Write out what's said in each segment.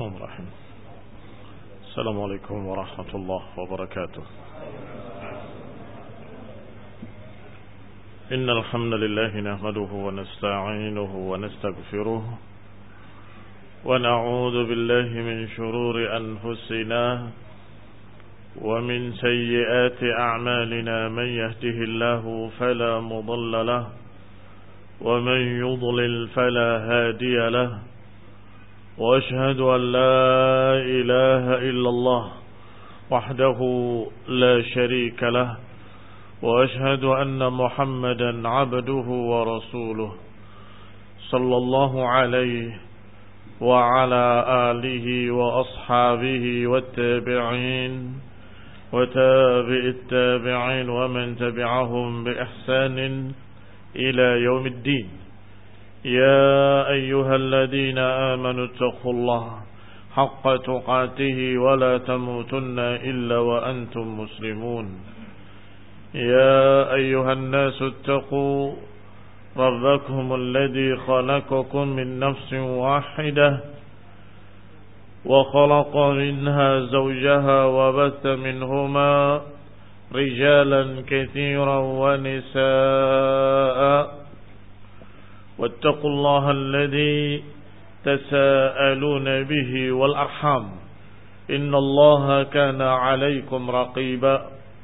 الرحمن الرحيم. السلام عليكم ورحمة الله وبركاته. إن الحمد لله نحمده ونستعينه ونستغفره ونعوذ بالله من شرور أنفسنا ومن سيئات أعمالنا. من يهده الله فلا مضل له ومن يضلل فلا هادي له. وأشهد أن لا إله إلا الله وحده لا شريك له. وأشهد أن محمدا عبده ورسوله صلى الله عليه وعلى آله وأصحابه والتابعين وتابع التابعين ومن تبعهم بإحسان إلى يوم الدين. يا أيها الذين آمنوا اتقوا الله حق تقاته ولا تموتن إلا وأنتم مسلمون. يا أيها الناس اتقوا ربكم الذي خلقكم من نفس واحدة وخلق منها زوجها وبث منهما رجالا كثيرا ونساء. واتقوا الله الذي تساءلون به والأرحام إن الله كان عليكم رقيبا.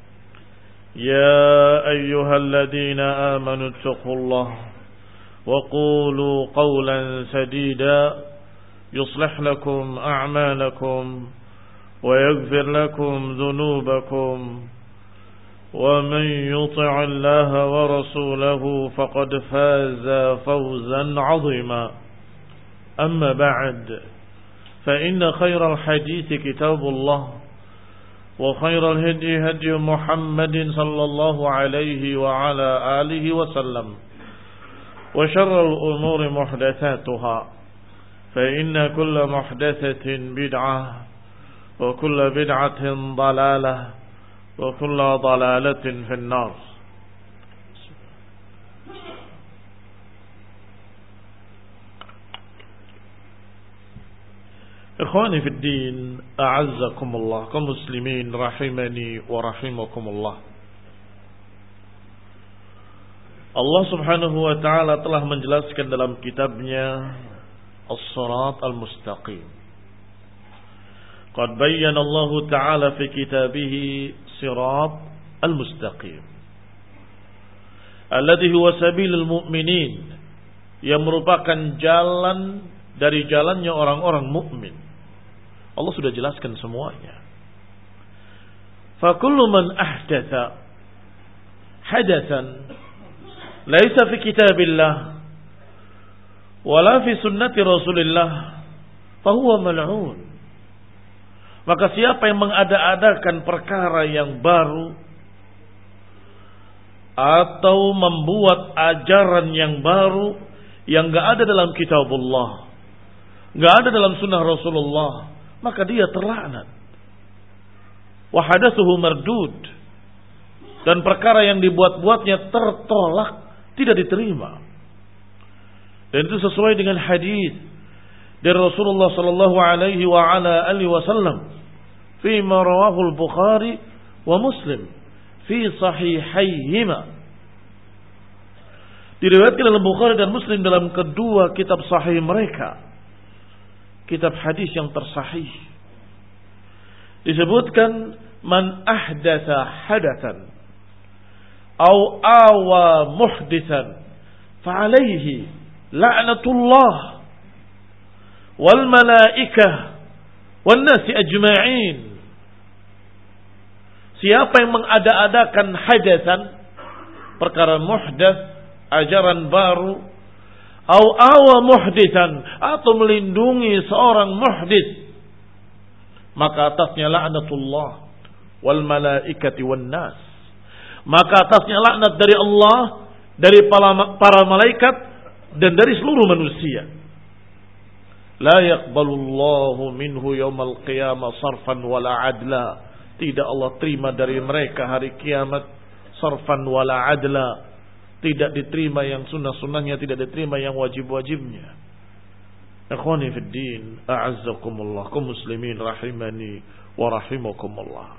يا أيها الذين آمنوا اتقوا الله وقولوا قولا سديدا يصلح لكم أعمالكم ويغفر لكم ذنوبكم. ومن يطع الله ورسوله فقد فاز فوزا عظيما. أما بعد فإن خير الحديث كتاب الله وخير الهدي هدي محمد صلى الله عليه وعلى آله وسلم. وشر الأمور محدثاتها فإن كل محدثة بدعة وكل بدعة ضلالة وكل ضلالة في النار. Ikhwani fi din, a'azzakumullah, kaum muslimin rahimani wa rahimakumullah. Allah Subhanahu wa taala telah menjelaskan dalam kitabnya As-Sirat Al-Mustaqim. Qad bayyana Allah taala fi kitabihi Sirat Al-Mustaqim alladhi huwa sabilul mu'minin, yang merupakan jalan dari jalannya orang-orang mukmin. Allah sudah jelaskan semuanya. Fakullu man ahdatha hadathan laisa fi kitabillah wala fi sunnati Rasulillah fahuwa mal'un. Maka siapa yang mengada-adakan perkara yang baru atau membuat ajaran yang baru yang enggak ada dalam kitabullah, enggak ada dalam sunnah Rasulullah, maka dia terlaknat. Wa hadatsuhu mardud, dan perkara yang dibuat-buatnya tertolak, tidak diterima. Dan itu sesuai dengan hadis dari Rasulullah sallallahu alaihi wa ala alihi wasallam fi ma rawahu al-Bukhari wa Muslim fi sahihayhima. Diriwayatkan dalam Bukhari dan Muslim dalam kedua kitab sahih mereka, kitab hadis yang tersahih. Disebutkan man ahdatsa hadatsan au awa muhditsan fa alaihi la'natullah wal malaikah wan nasi ajma'in. Siapa yang mengada-adakan hadatsan, perkara muhdats, ajaran baru, au awa muhditsan, atau melindungi seorang muhdits, maka atasnya laknatullah wal malaikati wan nas, maka atasnya laknat dari Allah, dari para malaikat, dan dari seluruh manusia. La yaqbalullahu minhu yaumal qiyamah sarfan wala adla. Tidak Allah terima dari mereka hari kiamat sarfan wala adla. Tidak diterima yang sunnah-sunnahnya, tidak diterima yang wajib-wajibnya. Ikhwani fid din, a'azzakumullah, kaum muslimin rahimani wa rahimakumullah.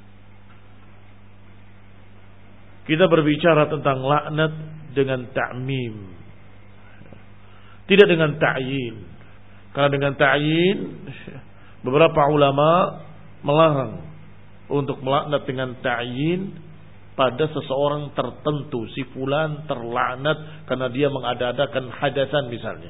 Kita berbicara tentang laknat dengan ta'mim, tidak dengan ta'yin. Karena dengan ta'yin beberapa ulama melarang untuk melaknat dengan ta'yin pada seseorang tertentu. Si fulan terlaknat karena dia mengada-adakan hadasan misalnya.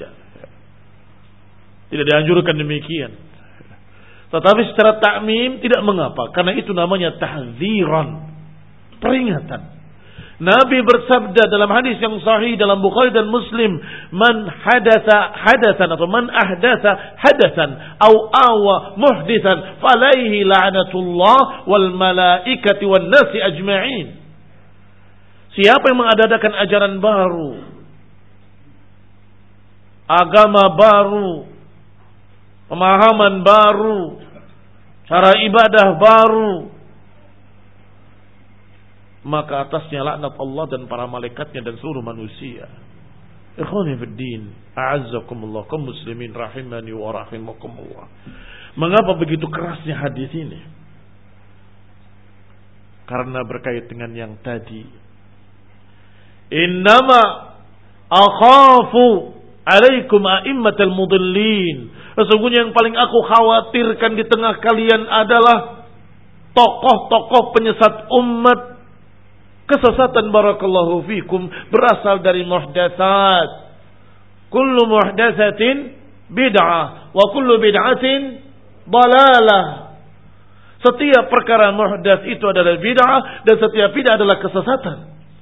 Tidak dianjurkan demikian. Tetapi secara ta'mim tidak mengapa. Karena itu namanya tahdziran, peringatan. Nabi bersabda dalam hadis yang sahih dalam Bukhari dan Muslim, man hadatsa hadatsan atau man ahdatsa hadatsan au awa muhditsan falaihi la'natullah wal malaikati wan nasi ajma'in. Siapa yang mengadakan ajaran baru, agama baru, pemahaman baru, cara ibadah baru, maka atasnya laknat Allah dan para malaikatnya dan seluruh manusia. Ikhwani fid din, a'azzakumullah, kaum muslimin rahimani wa rahimakumullah. Mengapa begitu kerasnya hadis ini? Karena berkait dengan yang tadi. Innama akhafu alaikum a'immatal mudillin. Sesungguhnya yang paling aku khawatirkan di tengah kalian adalah tokoh-tokoh penyesat umat. Kesesatan barakallahu fikum berasal dari muhdatsat. Kullu muhdatsatin bid'ah wa kullu bid'atin dalalah. Setiap perkara muhdats itu adalah bid'ah dan setiap bid'ah adalah kesesatan.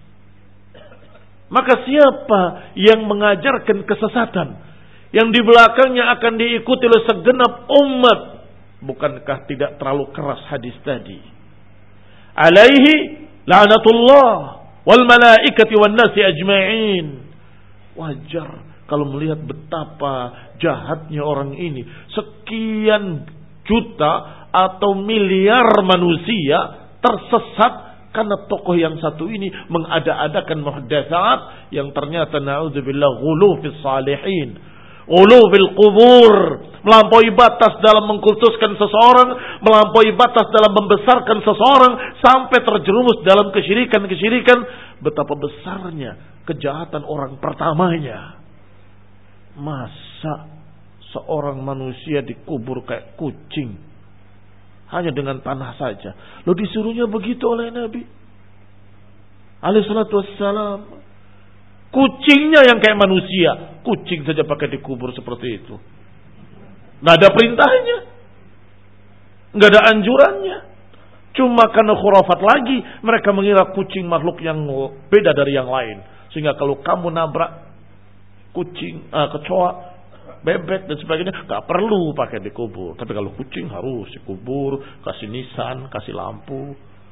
Maka siapa yang mengajarkan kesesatan yang di belakangnya akan diikuti oleh segenap umat, bukankah tidak terlalu keras hadis tadi? Alaihi la'natullah wal malaikati wan nasi ajma'in. Wajar kalau melihat betapa jahatnya orang ini. Sekian juta atau miliar manusia tersesat karena tokoh yang satu ini mengada-adakan muhdatsat yang ternyata na'udzubillah ghulu fis salihin, ghulu fil qubur, melampaui batas dalam mengkultuskan seseorang, melampaui batas dalam membesarkan seseorang sampai terjerumus dalam kesyirikan-kesyirikan. Betapa besarnya kejahatan orang pertamanya. Masa seorang manusia dikubur kayak kucing hanya dengan tanah saja? Lo disuruhnya begitu oleh Nabi alaihi salatu wassalam. Kucingnya yang kayak manusia, kucing saja pakai dikubur seperti itu. Nggak ada perintahnya, nggak ada anjurannya. Cuma karena khurafat lagi, mereka mengira kucing makhluk yang beda dari yang lain. Sehingga kalau kamu nabrak kucing, kecoa, bebek dan sebagainya, nggak perlu pakai dikubur. Tapi kalau kucing harus dikubur, kasih nisan, kasih lampu.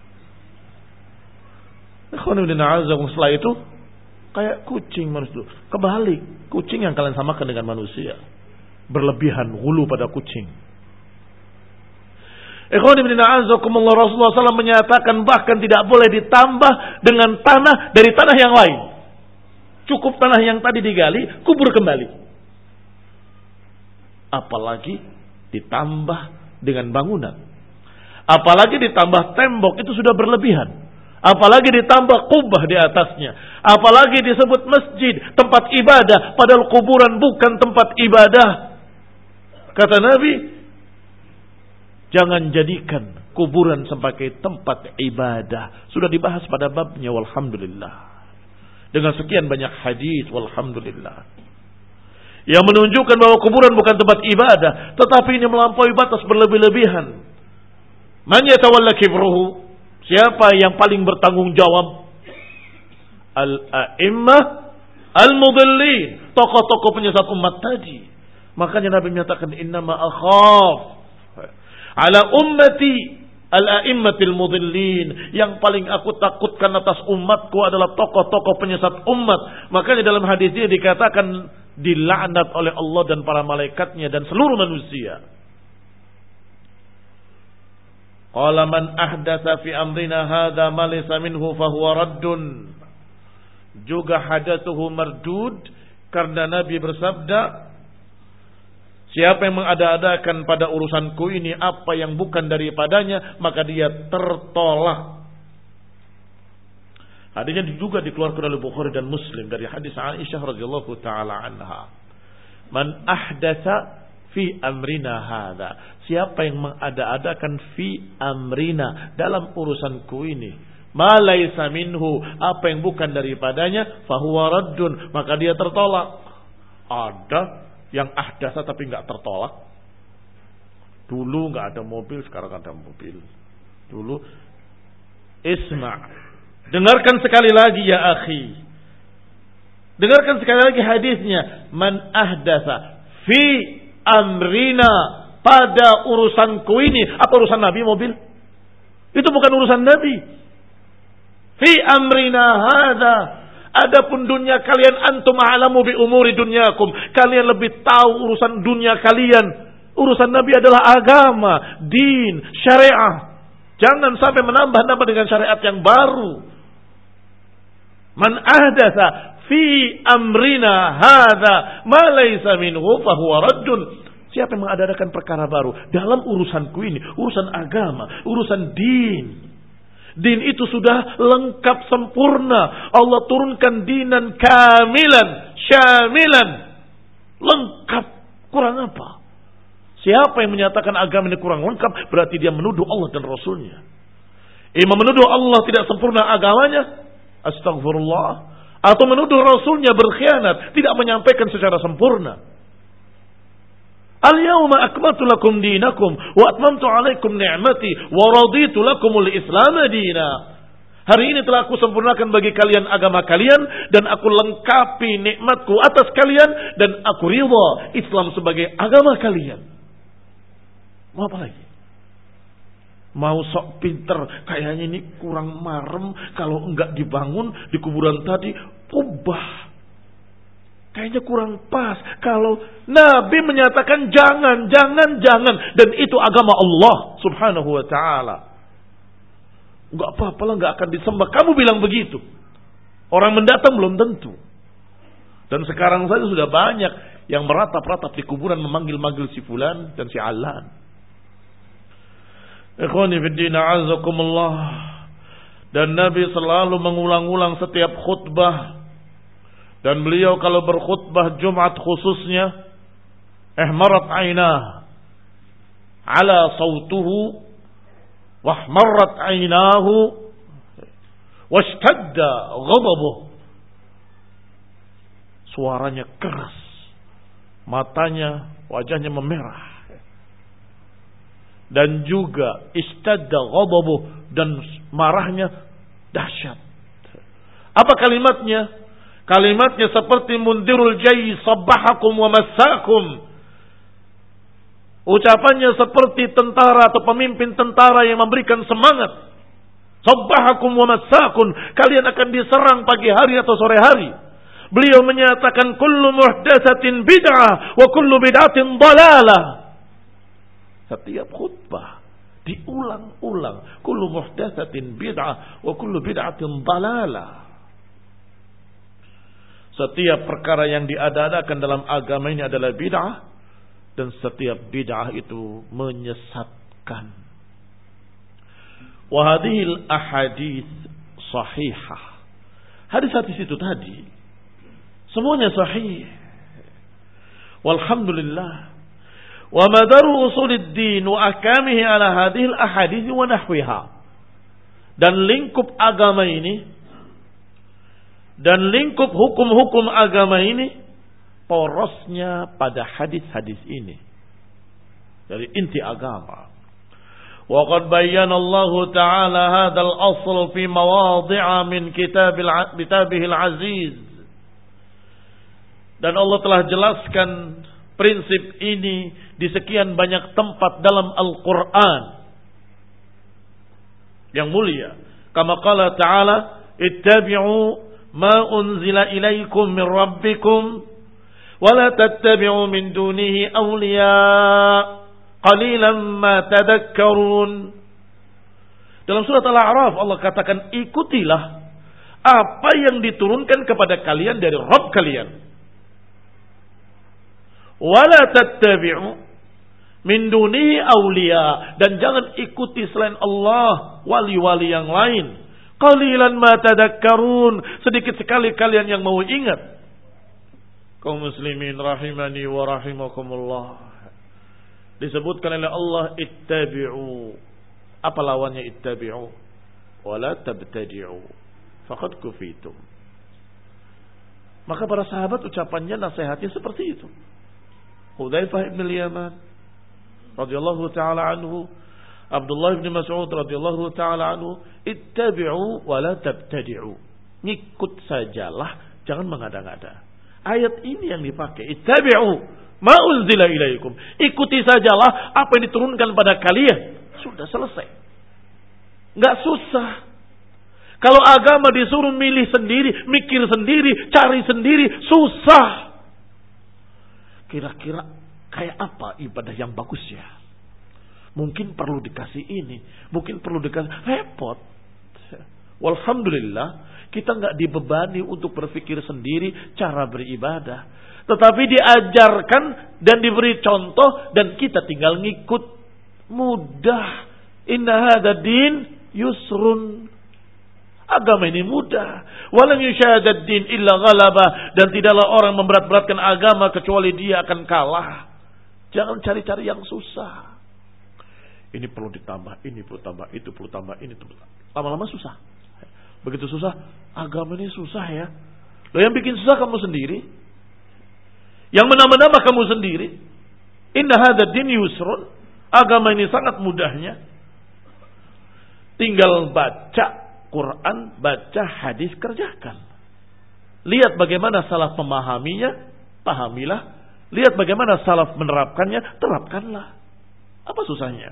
Setelah itu kayak kucing manusia. Kebalik, kucing yang kalian samakan dengan manusia. Berlebihan hulu pada kucing. Rasulullah SAW menyatakan bahkan tidak boleh ditambah dengan tanah dari tanah yang lain. Cukup tanah yang tadi digali, kubur kembali. Apalagi ditambah dengan bangunan. Apalagi ditambah tembok, itu sudah berlebihan. Apalagi ditambah kubah di atasnya. Apalagi disebut masjid, tempat ibadah. Padahal kuburan bukan tempat ibadah. Kata Nabi, jangan jadikan kuburan sebagai tempat ibadah. Sudah dibahas pada babnya, walhamdulillah. Dengan sekian banyak hadis, walhamdulillah. Yang menunjukkan bahwa kuburan bukan tempat ibadah. Tetapi ini melampaui batas berlebih-lebihan. Man yatawalla kibruhu. Siapa yang paling bertanggung jawab? Al-a'immah al-mudallin, tokoh-tokoh penyesat umat tadi. Makanya Nabi menyatakan innama akhaf ala ummati al-a'immatil mudallin. Yang paling aku takutkan atas umatku adalah tokoh-tokoh penyesat umat. Makanya dalam hadis ini dikatakan dilaknat oleh Allah dan para malaikatnya dan seluruh manusia. Qala man ahdatsa fi amrina hadza ma laysa minhu fa huwa raddun. Juga hadatsuhu mardud, karena Nabi bersabda, Siapa yang mengada-adakan pada urusanku ini apa yang bukan daripadanya, maka dia tertolak. Hadisnya juga dikeluarkan oleh Bukhari dan Muslim dari hadis Aisyah radhiyallahu taala anha. Man ahdatsa fi amrina hadza. Siapa yang mengada-adakan fi amrina, dalam urusanku ini, ma laisa minhu, apa yang bukan daripadanya, fahuwa raddun, maka dia tertolak. Ada yang ahdasa tapi enggak tertolak. Dulu enggak ada mobil, sekarang ada mobil. Dulu isma'. Dengarkan sekali lagi ya akhi. Dengarkan sekali lagi hadisnya. Man ahdasa fi amrina, pada urusanku ini. Apa urusan Nabi mobil? Itu bukan urusan Nabi. Fi amrina hadza. Adapun dunia kalian, antum a'lamu bi umuri dunyakum. Kalian lebih tahu urusan dunia kalian. Urusan Nabi adalah agama, din, syariah. Jangan sampai menambah-nambah dengan syariat yang baru. Man ahdatsa fi amrina hadza ma laysa minhu fa huwa raddun. Siapa yang mengadakan perkara baru dalam urusanku ini, urusan agama, urusan din. Din itu sudah lengkap sempurna. Allah turunkan dinan kamilan, syamilan. Lengkap. Kurang apa? Siapa yang menyatakan agama ini kurang lengkap, berarti dia menuduh Allah dan Rasulnya. Imam menuduh Allah tidak sempurna agamanya, astagfirullah, atau menuduh Rasulnya berkhianat, tidak menyampaikan secara sempurna. Al-yawma akmaltu lakum dinakum wa atmamtu alaikum ni'mati wa raditu lakumul Islam dina. Hari ini telah aku sempurnakan bagi kalian agama kalian dan aku lengkapi nikmatku atas kalian dan aku ridha Islam sebagai agama kalian. Mau apa lagi? Mau sok pinter, kayaknya ini kurang marem, kalau enggak dibangun di kuburan tadi, ubah. Kayaknya kurang pas. Kalau Nabi menyatakan jangan. Dan itu agama Allah subhanahu wa ta'ala. Enggak apa-apa lah, enggak akan disembah. Kamu bilang begitu. Orang mendatang belum tentu. Dan sekarang saja sudah banyak yang meratap-ratap di kuburan memanggil-manggil si fulan dan si alan. Ikhwani fiddin a'azakumullah. Dan Nabi selalu mengulang-ulang setiap khutbah. Dan beliau kalau berkhutbah Jumat khususnya, ihmarat aynah ala sautuhu wahmarat aynahu washtadda ghadabuh. Suaranya keras, matanya, wajahnya memerah. Dan juga istadda ghadabuh, dan marahnya dahsyat. Apa kalimatnya? Kalimatnya seperti mundirul jayy sabbahakum wa massakum. Ucapannya seperti tentara atau pemimpin tentara yang memberikan semangat. Sabbahakum wa massakum, kalian akan diserang pagi hari atau sore hari. Beliau menyatakan kullu muhdatsatin bid'ah wa kullu bid'atin dhalalah. Setiap khutbah diulang-ulang, kullu muhdatsatin bid'ah wa kullu bid'atin dhalalah. Setiap perkara yang diada-adakan dalam agama ini adalah bid'ah, dan setiap bid'ah itu menyesatkan. Wa hadhil ahadits sahihah. Hadis-hadis itu tadi semuanya sahih. Walhamdulillah. Wa madaru usuluddin wa ahkamihi ala hadhil ahadits wa nahwiha. Dan lingkup agama ini dan lingkup hukum-hukum agama ini porosnya pada hadis-hadis ini. Dari inti agama. Wa qad bayyana Allah Ta'ala hadzal asl fi mawadhi'a min kitabihil aziz. Dan Allah telah jelaskan prinsip ini di sekian banyak tempat dalam Al-Quran yang mulia. Kama qala Ta'ala, ittabi'u ma unzila ilaikum min rabbikum wa la tattabi'u min dunihi awliya qalilan ma tadhakkarun. Dalam surat Al-A'raf Allah katakan, ikutilah apa yang diturunkan kepada kalian dari Rabb kalian. Wala tattabi'u min dunihi awliya, dan jangan ikuti selain Allah wali-wali yang lain. Qalilan ma tadakkarun, sedikit sekali kalian yang mau ingat. Kaum muslimin rahimani wa rahimakumullah. Disebutkan oleh Allah ittabi'u. Apa lawannya ittabi'u? Wala tabtadi'u faqad kufitum. Maka para sahabat ucapannya, nasihatnya seperti itu. Hudzaifah bin Yaman radhiyallahu taala anhu, Abdullah bin Mas'ud radhiyallahu taala anhu, ittabi'u wa la tabtadi'u. Ngikut sajalah, jangan mengada-ngada. Ayat ini yang dipakai, ittabi'u ma unzila ilaikum. Ikuti sajalah apa yang diturunkan pada kalian. Sudah selesai. Enggak susah. Kalau agama disuruh milih sendiri, mikir sendiri, cari sendiri, susah. Kira-kira kayak apa ibadah yang bagus ya? Mungkin perlu dikasih ini, mungkin perlu dikasih, repot. Walhamdulillah, kita nggak dibebani untuk berpikir sendiri cara beribadah, tetapi diajarkan dan diberi contoh dan kita tinggal ngikut. Mudah. Inna hadza din yusrun. Agama ini mudah. Walan yushadad din illa ghalaba, dan tidaklah orang memberat-beratkan agama kecuali dia akan kalah. Jangan cari-cari yang susah. Ini perlu ditambah, ini perlu tambah, itu perlu tambah, ini perlu. Lama-lama susah. Begitu susah, agama ini susah ya. Loh, yang bikin susah kamu sendiri. Yang menambah-nambah kamu sendiri. Inna hadzal din yusrun. Agama ini sangat mudahnya. Tinggal baca Quran, baca hadis, kerjakan. Lihat bagaimana salaf memahaminya, pahamilah. Lihat bagaimana salaf menerapkannya, terapkanlah. Apa susahnya?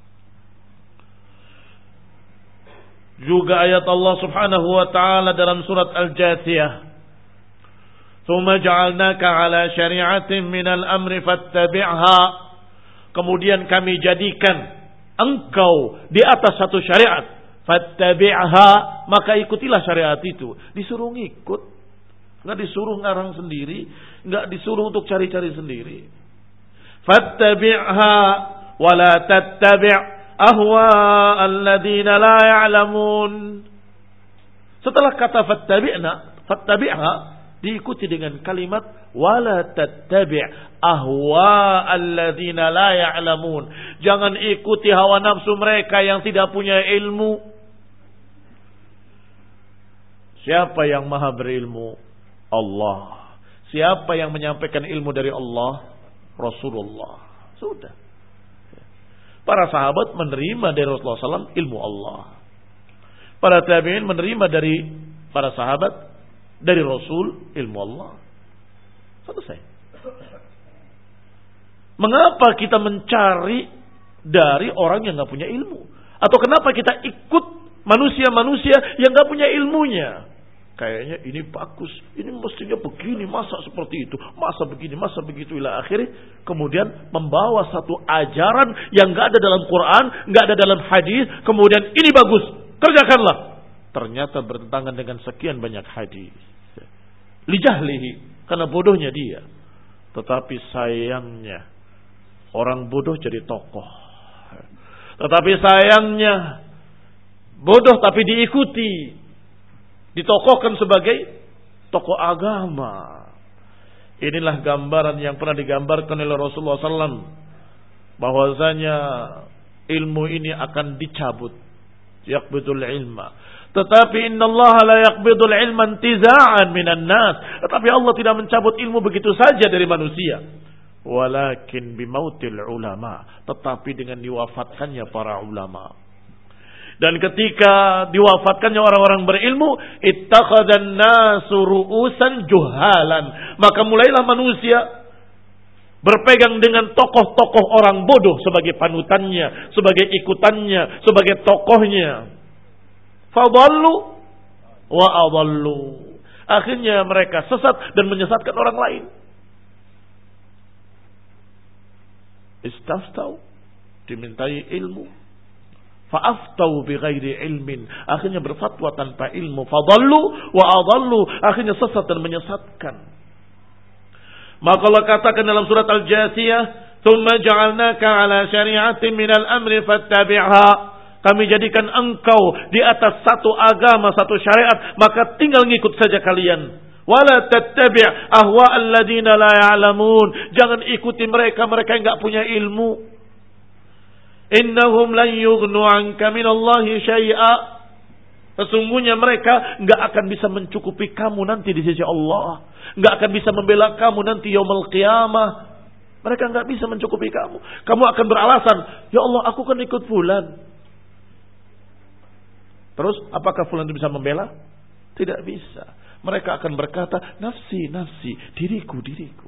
Juga ayat Allah Subhanahu wa taala dalam surat Al-Jathiyah. "Tsumma ja'alnaka 'ala syari'atin minal amri fattabi'ha." Kemudian kami jadikan engkau di atas satu syariat. Fattabi'ha, maka ikutilah syariat itu. Disuruh ngikut, enggak disuruh ngarang sendiri, enggak disuruh untuk cari-cari sendiri. Fattabi'ha wa la tattabi' ahwa alladziina la ya'lamun. Setelah kata fattabi'ha diikuti dengan kalimat wa la tattabi' ahwa alladziina la ya'lamun. Jangan ikuti hawa nafsu mereka yang tidak punya ilmu. Siapa yang maha berilmu? Allah. Siapa yang menyampaikan ilmu dari Allah? Rasulullah. Sudah. Para sahabat menerima dari Rasulullah SAW ilmu Allah. Para tabi'in menerima dari para sahabat, dari Rasul, ilmu Allah. Selesai. Mengapa kita mencari dari orang yang gak punya ilmu? Atau kenapa kita ikut manusia-manusia yang gak punya ilmunya? Kayaknya ini bagus, ini mestinya begini, masa seperti itu, masa begini, masa begitu, ila akhirnya. Kemudian membawa satu ajaran yang gak ada dalam Quran, gak ada dalam hadis. Kemudian ini bagus, kerjakanlah. Ternyata bertentangan dengan sekian banyak hadis. Lijahlihi, karena bodohnya dia. Tetapi sayangnya, orang bodoh jadi tokoh. Tetapi sayangnya, bodoh tapi diikuti. Ditokohkan sebagai tokoh agama. Inilah gambaran yang pernah digambarkan oleh Rasulullah SAW. Bahwasanya ilmu ini akan dicabut. Yaqbidul ilma. Tetapi innallaha la yaqbidul ilma intiza'an minan nas. Tetapi Allah tidak mencabut ilmu begitu saja dari manusia. Walakin bimautil ulama. Tetapi dengan diwafatkannya para ulama. Dan ketika diwafatkannya orang-orang berilmu, ittakhadhan nasu ru'usan juhalan. Maka mulailah manusia berpegang dengan tokoh-tokoh orang bodoh sebagai panutannya, sebagai ikutannya, sebagai tokohnya. Fadallu wa adallu. Akhirnya mereka sesat dan menyesatkan orang lain. Istaftau, dimintai ilmu. Fa'aftau bighairi ilmin, akhirnya berfatwa tanpa ilmu. Fadallu wa adallu, akhirnya sesat dan menyesatkan. Maka Allah katakan dalam surat Al-Jasiyah, "Tsumma ja'alnaka 'ala syari'atin minal amri fattabi'ha." Kami jadikan engkau di atas satu agama, satu syariat, maka tinggal ngikut saja kalian. Wala tattabi' ahwa'al ladzina la ya'lamun. Jangan ikuti mereka yang enggak punya ilmu. Innahum lan yughnu 'anka minallahi syai'a. Sesungguhnya mereka enggak akan bisa mencukupi kamu nanti di sisi Allah. Enggak akan bisa membela kamu nanti yaumul qiyamah. Mereka enggak bisa mencukupi kamu. Kamu akan beralasan, "Ya Allah, aku kan ikut fulan." Terus apakah fulan itu bisa membela? Tidak bisa. Mereka akan berkata, "Nafsi, nafsi, diriku, diriku."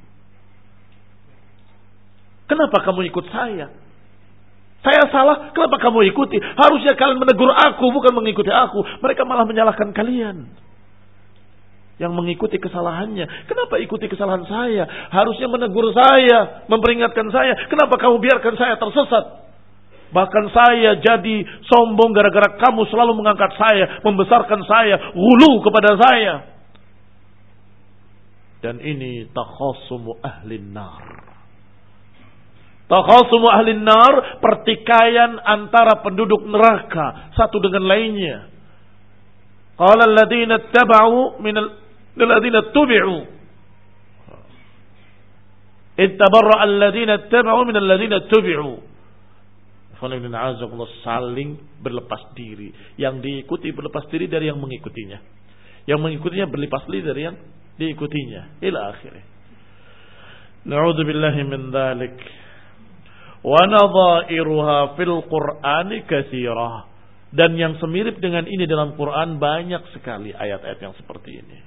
Kenapa kamu ikut saya? Saya salah, kenapa kamu ikuti? Harusnya kalian menegur aku, bukan mengikuti aku. Mereka malah menyalahkan kalian yang mengikuti kesalahannya. Kenapa ikuti kesalahan saya? Harusnya menegur saya, memperingatkan saya. Kenapa kamu biarkan saya tersesat? Bahkan saya jadi sombong gara-gara kamu selalu mengangkat saya, membesarkan saya, ghulu kepada saya. Dan ini takhasumu ahlin nar. Takhasumu ahlin nar, pertikaian antara penduduk neraka satu dengan lainnya. Qala alladziina ittaba'u minal ladzina tubi'u. Ittabarra alladziina ittaba'u minal ladzina tubi'u. Saling berlepas diri. Yang diikuti berlepas diri dari yang mengikutinya. Yang mengikutinya berlepas diri dari yang diikutinya. Ila akhirnya. Na'udzubillahi min dzalik. Wa nadha'iruha fil Qur'ani katsirah. Dan yang semirip dengan ini dalam Quran banyak sekali ayat-ayat yang seperti ini.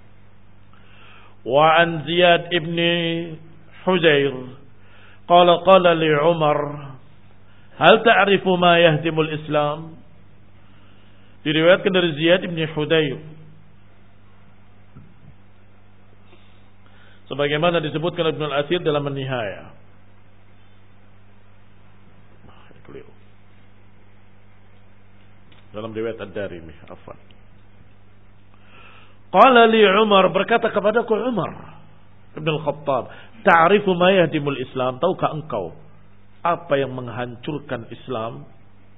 Wa an Ziyad ibn Hujair qala li Umar, hal ta'rifu ma yahdimul Islam? Diriwayatkan dari Ziyad ibn Hudair, sebagaimana disebutkan Ibnu Al-Athir dalam An-Nihayah. Dalam riwayat Ad-Darimi, afwan. Qala li Umar, berkata kepadaku Umar Ibn Al-Khattab, ta'rifu ma yahdimul Islam? Tahukah engkau apa yang menghancurkan Islam?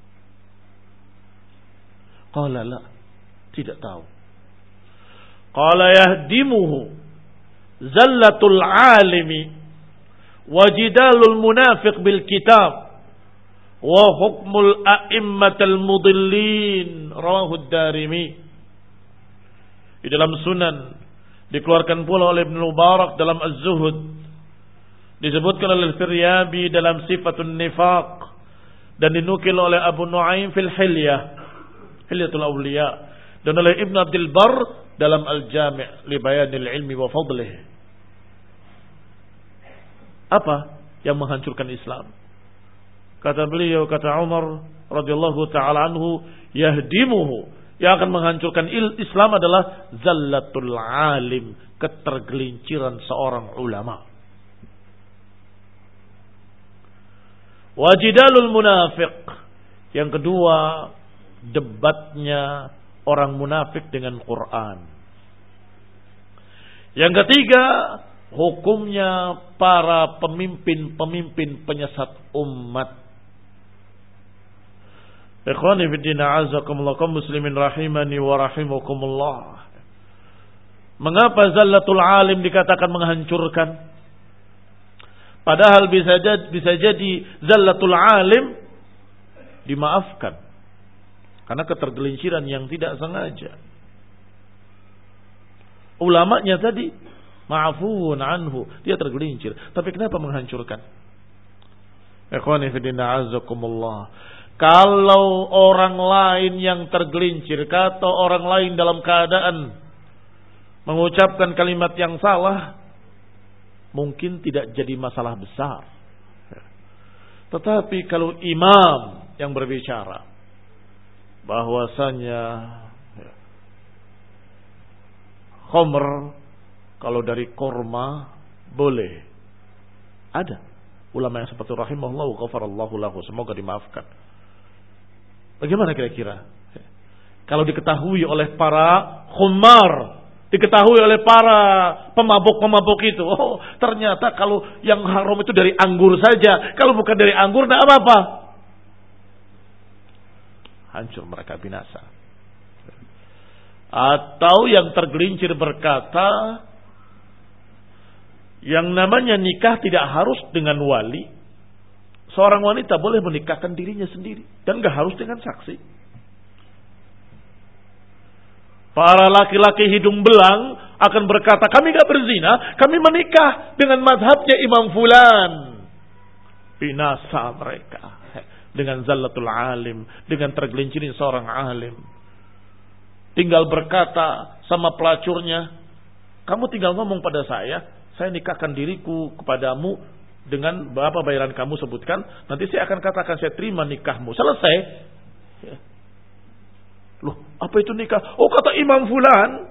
Qala la, tidak tahu. Qala yahdimuhu zallatul alimi wajidalul munafiq bil kitab wa hukmul a'immatal mudillin, rawahu ad-Darimi. Di dalam Sunan dikeluarkan pula oleh Ibnu Mubarak dalam Az-Zuhud, disebutkan oleh Firyabi dalam Sifatun Nifaq, dan dinukil oleh Abu Nuaim fil Hilyah, Hilyatul Awliya, dan oleh Ibnu Abdul Barr dalam Al-Jami' li Bayanil Ilmi wa Fadlihi. Apa yang menghancurkan Islam? Kata beliau, kata Umar radhiyallahu taala anhu, yahdimuhu, yang akan menghancurkan Islam adalah zallatul alim, ketergelinciran seorang ulama. Wajidalul munafiq, yang kedua debatnya orang munafik dengan Quran. Yang ketiga hukumnya para pemimpin penyesat umat. Ikhwani fiddin, a'azakumullah, kaum muslimin rahimani wa rahimakumullah. Mengapa zallatul alim dikatakan menghancurkan? Padahal bisa jadi zallatul alim dimaafkan karena ketergelinciran yang tidak sengaja. Ulamanya tadi ma'afun anhu, dia tergelincir. Tapi kenapa menghancurkan? Ikhwani fiddin, a'azakumullah. Kalau orang lain yang tergelincir, kata orang lain dalam keadaan mengucapkan kalimat yang salah, mungkin tidak jadi masalah besar. Tetapi kalau imam yang berbicara bahwasanya khamr kalau dari korma boleh, ada ulama yang seperti rahimahullah wa ghafarallahu lahu, semoga dimaafkan. Bagaimana kira-kira kalau diketahui oleh para khummar Diketahui oleh para pemabuk-pemabuk itu. Oh, ternyata kalau yang haram itu dari anggur saja. Kalau bukan dari anggur, tidak apa-apa. Hancur mereka, binasa. Atau yang tergelincir berkata, yang namanya nikah tidak harus dengan wali. Seorang wanita boleh menikahkan dirinya sendiri. Dan gak harus dengan saksi. Para laki-laki hidung belang akan berkata, kami gak berzina, kami menikah dengan mazhabnya Imam Fulan. Binasa mereka. Dengan zallatul alim, dengan tergelincirin seorang alim. Tinggal berkata sama pelacurnya, kamu tinggal ngomong pada saya nikahkan diriku kepadamu dengan berapa bayaran kamu sebutkan, nanti saya akan katakan saya terima nikahmu. Selesai. Loh, apa itu nikah? Oh, kata Imam Fulan.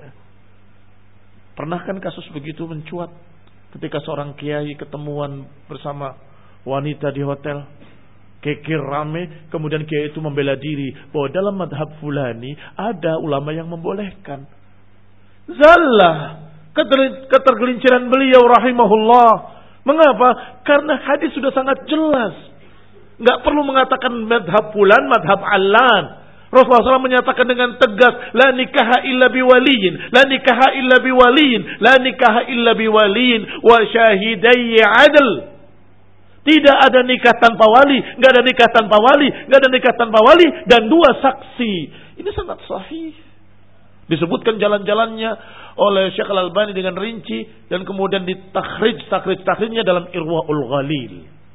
Pernah kan kasus begitu mencuat ketika seorang kiai ketemuan bersama wanita di hotel. Kekir rame, kemudian kiai itu membela diri bahwa dalam madhab Fulani ada ulama yang membolehkan. Zallah, ketergelinciran beliau rahimahullah. Mengapa? Karena hadis sudah sangat jelas. Enggak perlu mengatakan madhab Fulan, madhab Allan. Rasulullah SAW menyatakan dengan tegas, la nikaha illa biwaliyin, la nikaha illa biwaliyin, la nikaha illa biwaliyin wa syahidai adl. Tidak ada nikah tanpa wali, enggak ada nikah tanpa wali, enggak ada nikah tanpa wali dan dua saksi. Ini sangat sahih. Disebutkan jalan-jalannya oleh Syekh Al-Albani dengan rinci dan kemudian takhrijnya dalam Irwaul Ghalil.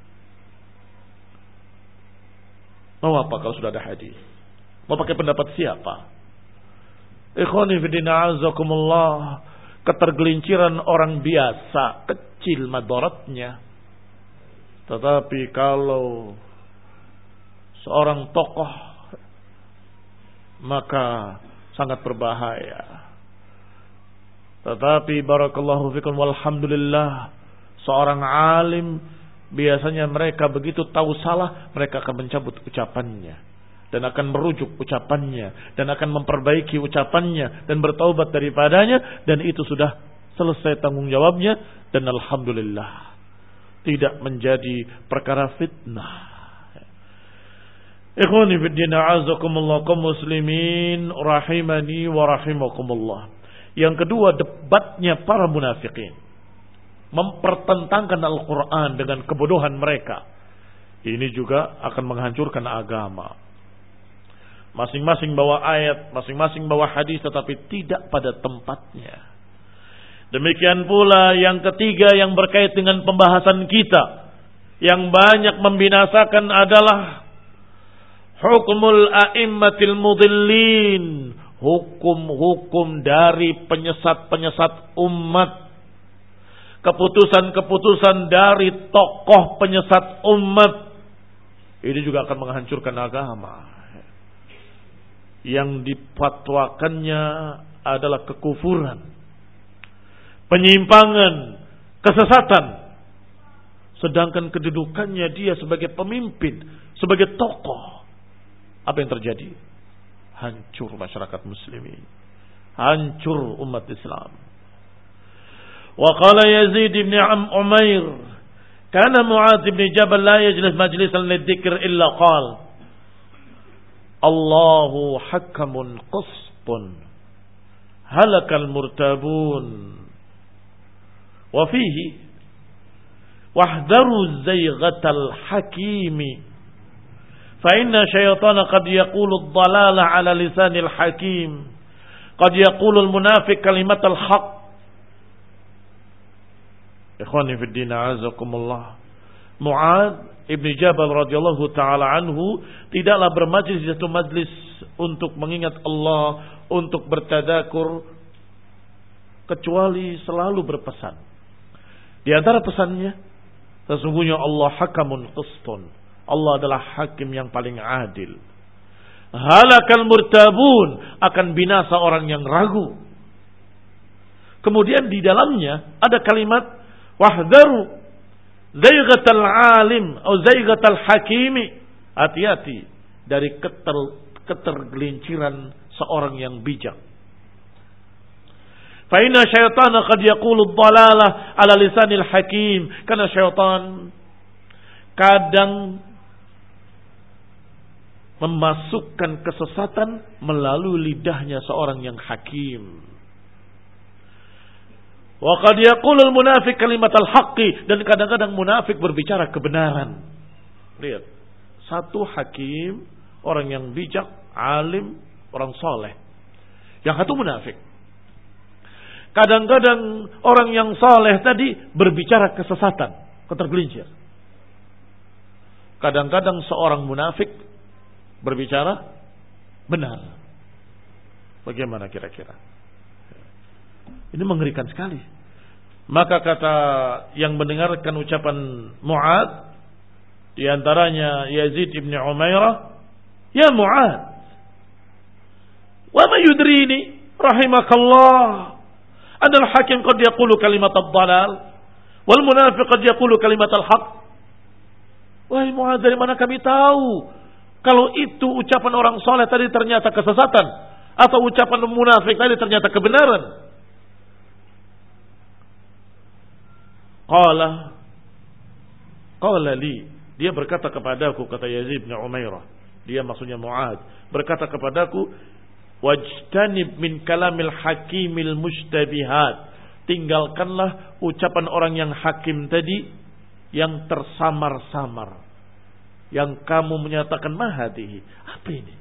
Mau apa kalau sudah ada hadis? Mau pakai pendapat siapa? Ikhwani fillah azakumullah, ketergelinciran orang biasa, kecil madaratnya. Tetapi kalau seorang tokoh maka sangat berbahaya. Tetapi barakallahu fikum walhamdulillah, seorang alim biasanya mereka begitu tahu salah, mereka akan mencabut ucapannya. Dan akan merujuk ucapannya. Dan akan memperbaiki ucapannya. Dan bertaubat daripadanya. Dan itu sudah selesai tanggung jawabnya. Dan alhamdulillah. Tidak menjadi perkara fitnah. Ikhwani fiddin a'azakumullah kaum muslimin. Rahimani wa rahimakumullah. Yang kedua, debatnya para munafikin. Mempertentangkan Al-Quran dengan kebodohan mereka. Ini juga akan menghancurkan agama. Masing-masing bawa ayat, masing-masing bawa hadis, tetapi tidak pada tempatnya. Demikian pula yang ketiga yang berkait dengan pembahasan kita, yang banyak membinasakan adalah hukmul a'immatil mudillin, hukum-hukum dari penyesat-penyesat umat, keputusan-keputusan dari tokoh penyesat umat. Ini juga akan menghancurkan agama. Yang difatwakannya adalah kekufuran, penyimpangan, kesesatan. Sedangkan kedudukannya dia sebagai pemimpin, sebagai tokoh. Apa yang terjadi? Hancur masyarakat muslimin, hancur umat Islam. Wa qala Yazid ibn Umair, kana Mu'adz ibn Jabal la yajlis majlisan lidzikr illa qala Allahu hakamun qistun halakal murtabun wa fihi wahdharu zayghatal hakimi fa inna syaitana qad yaqulu ad-dalala ala lisanil hakim qad yaqulu al-munafiq kalimatal haqq. Ikhwani fid din a'azakumullah, Mu'adz Ibn Jabal radhiyallahu ta'ala anhu tidaklah bermajlis di satu majlis untuk mengingat Allah, untuk bertadakur, kecuali selalu berpesan. Di antara pesannya, sesungguhnya Allah hakamun qistun. Allah adalah hakim yang paling adil. Halakal murtabun, akan binasa orang yang ragu. Kemudian di dalamnya ada kalimat wahdharu zaygatal alim atau zaygatal hakimi, hati-hati dari ketergelinciran seorang yang bijak. Fa inna syaitana qad yaqulu ad-dhalalah ala lisanil hakim. Karena syaitan kadang memasukkan kesesatan melalui lidahnya seorang yang hakim. Wa qad yaqulul munafiq kalimatal haqqi, dan kadang-kadang munafik berbicara kebenaran. Lihat, satu hakim, orang yang bijak, alim, orang soleh. Yang satu munafik. Kadang-kadang orang yang soleh tadi berbicara kesesatan, ketergelincir. Kadang-kadang seorang munafik berbicara benar. Bagaimana kira-kira? Ini mengerikan sekali. Maka kata yang mendengarkan ucapan Mu'ad, di antaranya Yazid ibn Umairah, ya Mu'ad, wa ma yudrini rahimakallah anna al-hakim qad yaqulu kalimat ad-dhalal wal munafiq qad yaqulu kalimat al-haq. Wahai Mu'ad, dari mana kami tahu kalau itu ucapan orang soleh tadi ternyata kesesatan, atau ucapan munafik tadi ternyata kebenaran? Qala li, dia berkata kepadaku, kata Yazid bin Umairah, dia maksudnya Mu'ad, berkata kepadaku, wajtanib min kalamil hakimil mushtabihat, tinggalkanlah ucapan orang yang hakim tadi yang tersamar-samar, yang kamu menyatakan mahadihi, apa ini?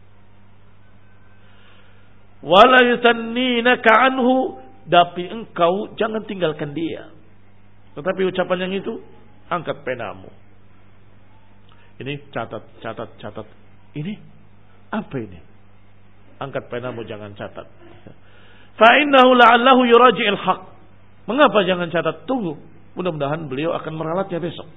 Wala yusanninaka anhu, tapi engkau jangan tinggalkan dia. Tetapi ucapan yang itu, angkat penamu. Ini catat. Ini apa ini? Angkat penamu, jangan catat. Fa innahu la'allahu yuraji'il haq. Mengapa jangan catat? Tunggu. Mudah-mudahan beliau akan meralatnya besok.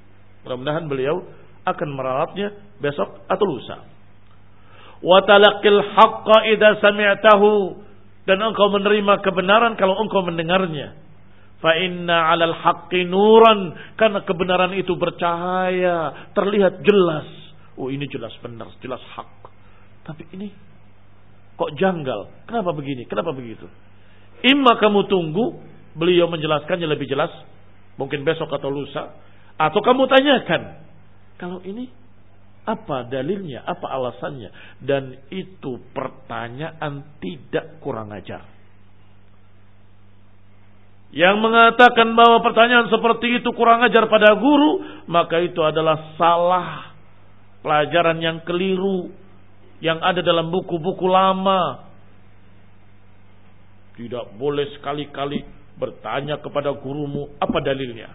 Atau lusa. Wa talaqqil haqqa idza sami'tahu, dan engkau menerima kebenaran kalau engkau mendengarnya. Fa inna 'alal haqqi nuran, karena kebenaran itu bercahaya, terlihat jelas. Oh, ini jelas benar, jelas hak. Tapi ini kok janggal? Kenapa begini? Kenapa begitu? Imma kamu tunggu beliau menjelaskannya lebih jelas, mungkin besok atau lusa, atau kamu tanyakan, kalau ini apa dalilnya, apa alasannya? Dan itu pertanyaan tidak kurang ajar. Yang mengatakan bahwa pertanyaan seperti itu kurang ajar pada guru, maka itu adalah salah, pelajaran yang keliru, yang ada dalam buku-buku lama. Tidak boleh sekali-kali bertanya kepada gurumu, apa dalilnya?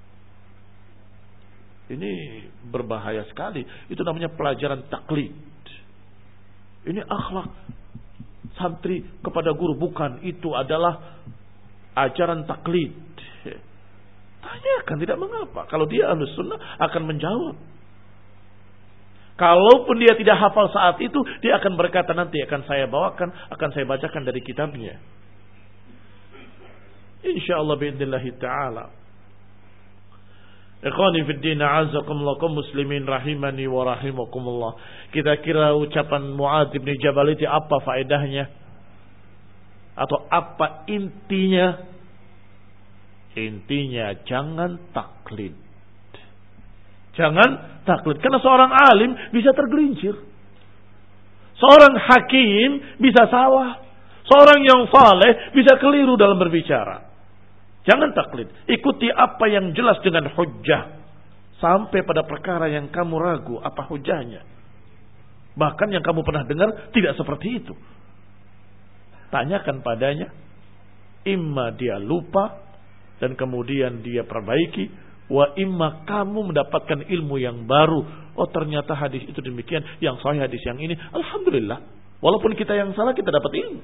Ini berbahaya sekali. Itu namanya pelajaran taklid. Ini akhlak santri kepada guru, bukan. Itu adalah ajaran taklid. Tanyakan, tidak mengapa. Kalau dia Ahlus Sunnah akan menjawab. Kalaupun dia tidak hafal saat itu, dia akan berkata, nanti akan saya bawakan, akan saya bacakan dari kitabnya. InsyaAllah bi'idnillahi ta'ala. Ikhwani fid din, a'azzakumullah, kaum muslimin rahimani wa rahimakumullah. Kita kira ucapan Mu'adz bin Jabal itu apa faedahnya? Atau apa intinya? Intinya jangan taklid. Jangan taklid. Karena seorang alim bisa tergelincir. Seorang hakim bisa salah. Seorang yang saleh bisa keliru dalam berbicara. Jangan taklid. Ikuti apa yang jelas dengan hujjah. Sampai pada perkara yang kamu ragu apa hujjahnya. Bahkan yang kamu pernah dengar tidak seperti itu. Tanyakan padanya, imma dia lupa dan kemudian dia perbaiki, wa imma kamu mendapatkan ilmu yang baru. Oh, ternyata hadis itu demikian, yang sahih hadis yang ini. Alhamdulillah, walaupun kita yang salah, kita dapat ilmu.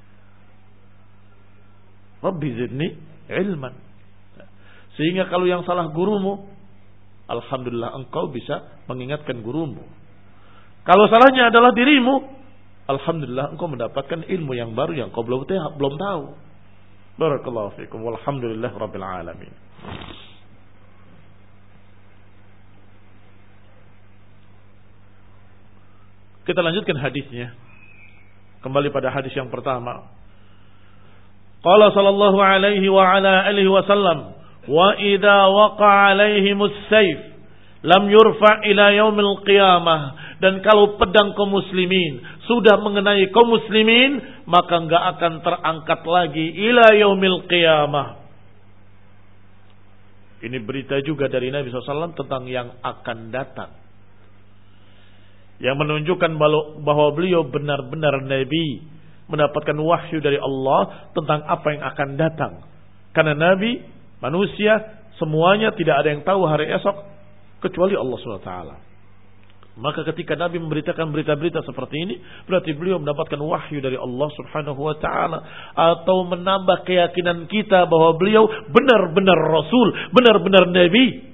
Rabbi zidni ilman. Sehingga kalau yang salah gurumu, alhamdulillah engkau bisa mengingatkan gurumu. Kalau salahnya adalah dirimu, alhamdulillah engkau mendapatkan ilmu yang baru yang kau belum tahu. Barakallahu fikum, walhamdulillah rabbil alamin. Kita lanjutkan hadisnya. Kembali pada hadis yang pertama. Qala sallallahu alaihi wa ala alihi wasallam, wa idza waqa'a alaihimus sayf lam yurfa ila yaumil qiyamah. Dan kalau pedang kaum muslimin sudah mengenai kaum muslimin, maka enggak akan terangkat lagi ila yaumil qiyamah. Ini berita juga dari Nabi SAW tentang yang akan datang, yang menunjukkan bahwa beliau benar-benar Nabi, mendapatkan wahyu dari Allah tentang apa yang akan datang. Karena Nabi, manusia, semuanya tidak ada yang tahu hari esok kecuali Allah SWT. Maka ketika Nabi memberitakan berita-berita seperti ini, berarti beliau mendapatkan wahyu dari Allah Subhanahu wa taala, atau menambah keyakinan kita bahwa beliau benar-benar Rasul, benar-benar Nabi.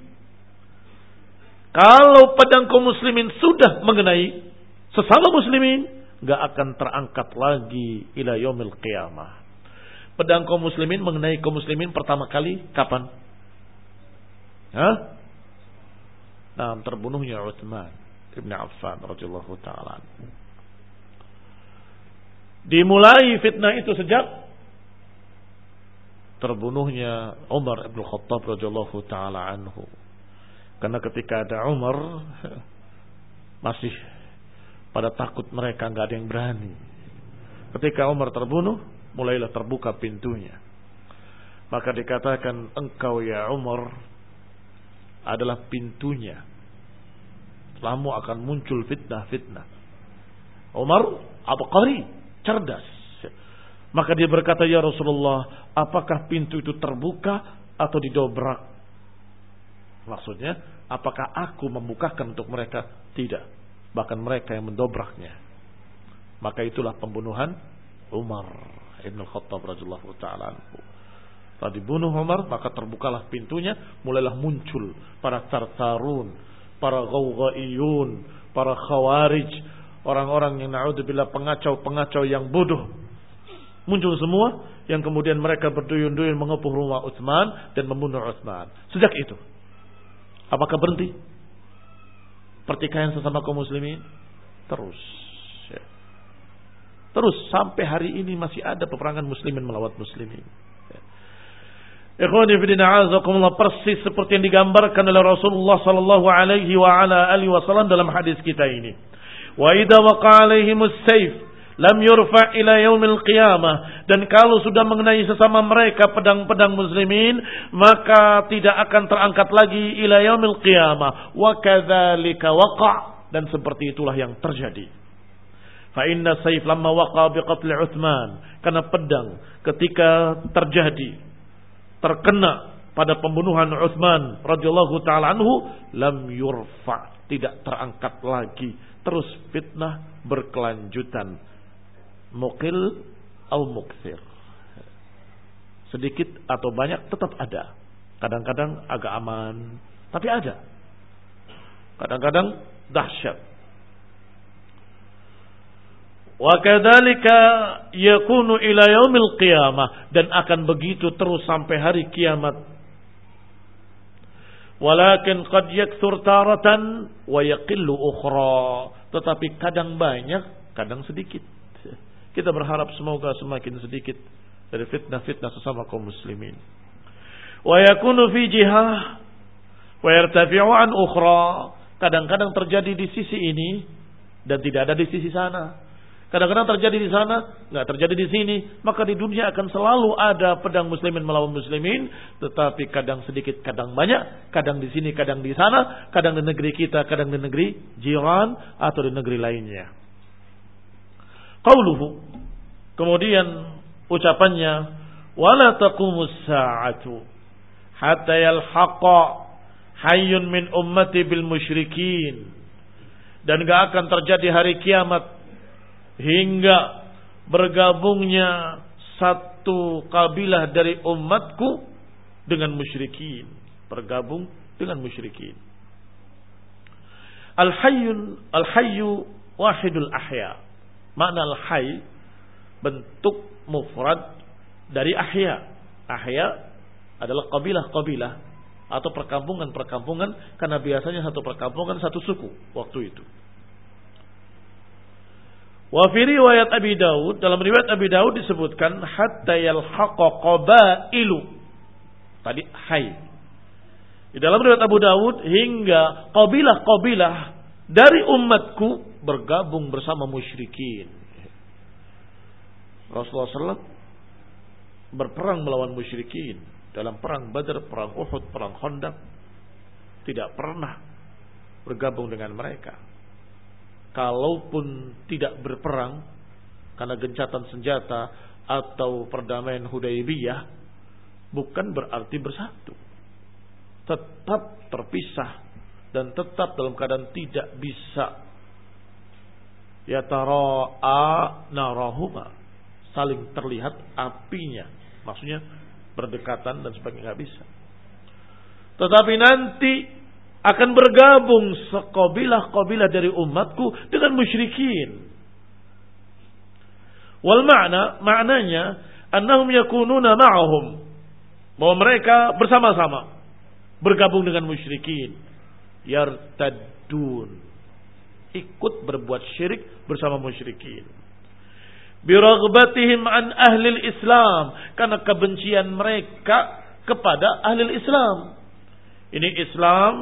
Kalau pedang kaum muslimin sudah mengenai sesama muslimin, enggak akan terangkat lagi ila yaumil qiyamah. Pedang kaum muslimin mengenai kaum muslimin pertama kali kapan? Nah, terbunuhnya Utsman Ibn Affan radhiyallahu taala. Dimulai fitnah itu sejak terbunuhnya Umar Ibn Khattab radhiyallahu taala anhu. Karena ketika ada Umar, masih pada takut mereka, enggak ada yang berani. Ketika Umar terbunuh, mulailah terbuka pintunya. Maka dikatakan, engkau ya Umar adalah pintunya. Setelahmu akan muncul fitnah-fitnah. Umar abqari, cerdas. Maka dia berkata, ya Rasulullah, apakah pintu itu terbuka atau didobrak? Maksudnya, apakah aku membukakan untuk mereka? Tidak. Bahkan mereka yang mendobraknya. Maka itulah pembunuhan Umar Ibn Khattab radhiyallahu ta'ala anhu. Setelah dibunuh Umar, maka terbukalah pintunya, mulailah muncul para Tartarun, para Ghawghaiyun, para Khawarij, orang-orang yang na'udzubillah pengacau-pengacau yang bodoh. Muncul semua, yang kemudian mereka berduyun-duyun mengepuh rumah Utsman dan membunuh Utsman. Sejak itu, apakah berhenti pertikaian sesama kaum muslimin? Terus. Terus sampai hari ini masih ada peperangan muslimin melawan muslimin. Ikhwani fillah, azakumullah, persis seperti yang digambarkan oleh Rasulullah sallallahu alaihi wa ala alihi wasallam dalam hadis kita ini. Wa idza waqa'a alaihimus sayf lam yurfa ila yaumil qiyamah. Dan kalau sudah mengenai sesama mereka pedang-pedang muslimin, maka tidak akan terangkat lagi ila yaumil qiyamah. Wa kadzalika waqa', dan seperti itulah yang terjadi. Fa inna sayf lamma waqa' biqatl Utsman, karena pedang ketika terkena pada pembunuhan Utsman radhiyallahu taala anhu, lam yurfa, tidak terangkat lagi, terus fitnah berkelanjutan, muqil atau muktsir, sedikit atau banyak tetap ada. Kadang-kadang agak aman, tapi ada. Kadang-kadang dahsyat. Wa kadzalika yakunu ila yaumil qiyamah, dan akan begitu terus sampai hari kiamat. Walakin qad yakthur taratan wa yaqillu ukhra, tetapi kadang banyak, kadang sedikit. Kita berharap semoga semakin sedikit dari fitnah-fitnah sesama kaum muslimin. Wa yakunu fi jihah wa yartafi'u an ukhra, kadang-kadang terjadi di sisi ini dan tidak ada di sisi sana. Kadang-kadang terjadi di sana, nggak terjadi di sini. Maka di dunia akan selalu ada pedang muslimin melawan muslimin, tetapi kadang sedikit, kadang banyak, kadang di sini, kadang di sana, kadang di negeri kita, kadang di negeri jiran atau di negeri lainnya. Qauluhu, kemudian ucapannya, wala taqumus sa'atu hatta yalhaqa hayyun min ummati bil musyrikin, dan nggak akan terjadi hari kiamat hingga bergabungnya satu kabilah dari umatku dengan musyrikin, bergabung dengan musyrikin. Al-hayyu wahidul ahya. Makna al-hayy bentuk mufrad dari ahya. Ahya adalah kabilah-kabilah atau perkampungan-perkampungan, karena biasanya satu perkampungan satu suku waktu itu. Wa fi riwayat Abi Daud, dalam riwayat Abi Daud disebutkan hatta yalhaqa qabailu. Tadi hai. Di dalam riwayat Abu Daud hingga qabilah-qabilah dari umatku bergabung bersama musyrikin. Rasulullah SAW berperang melawan musyrikin dalam perang Badar, perang Uhud, perang Khandaq, tidak pernah bergabung dengan mereka. Kalaupun tidak berperang karena gencatan senjata atau perdamaian Hudaybiyah, bukan berarti bersatu. Tetap terpisah dan tetap dalam keadaan tidak bisa yatara'a narahuma, saling terlihat apinya, maksudnya berdekatan dan sebagainya, nggak bisa. Tetapi nanti akan bergabung sekabilah-kabilah dari umatku dengan musyrikin. Wal maknanya annahum yakununa ma'ahum, bahwa mereka bersama-sama bergabung dengan musyrikin, yartaddun, ikut berbuat syirik bersama musyrikin, biraghbatihim an ahlil Islam, karena kebencian mereka kepada ahlil Islam. Ini Islam,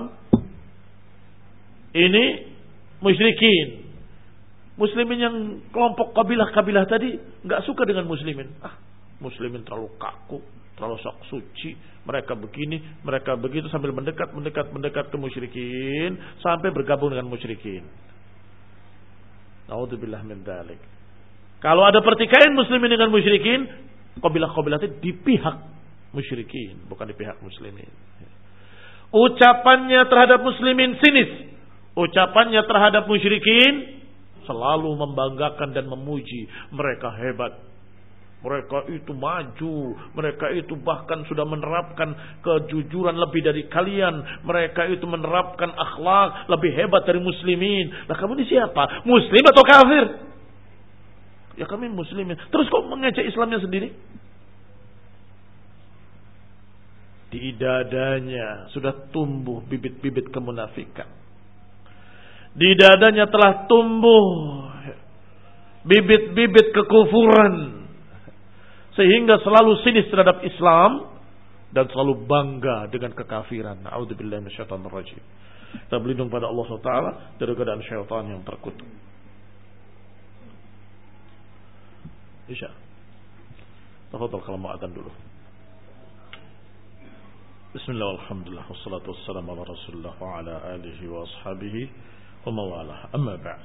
ini musyrikin. Muslimin yang kelompok kabilah-kabilah tadi nggak suka dengan muslimin. Muslimin terlalu kaku, terlalu sok suci, mereka begini, mereka begitu, sambil mendekat ke musyrikin sampai bergabung dengan musyrikin. Naudzubillah min dzalik. Kalau ada pertikaian muslimin dengan musyrikin, kabilah-kabilah itu di pihak musyrikin, bukan di pihak muslimin. Ucapannya terhadap muslimin sinis, ucapannya terhadap musyrikin selalu membanggakan dan memuji. Mereka hebat, mereka itu maju, mereka itu bahkan sudah menerapkan kejujuran lebih dari kalian, mereka itu menerapkan akhlak lebih hebat dari muslimin. Lah kamu ini siapa? Muslim atau kafir? Ya kami muslimin. Terus kok mengejek Islamnya sendiri? Di dadanya sudah tumbuh bibit-bibit kemunafikan. Di dadanya telah tumbuh bibit-bibit kekufuran, sehingga selalu sinis terhadap Islam dan selalu bangga dengan kekafiran. A'udzubillahi minasyaitonir rajim. Kita berlindung pada Allah SWT dari godaan syaitan yang terkutuk. Isya. Tafadhal kalau mau adzan dulu. Bismillah, alhamdulillah, wassalatu wassalamu ala rasulillah wa ala alihi wa ashabihi wa mawalah. Amma ba'd.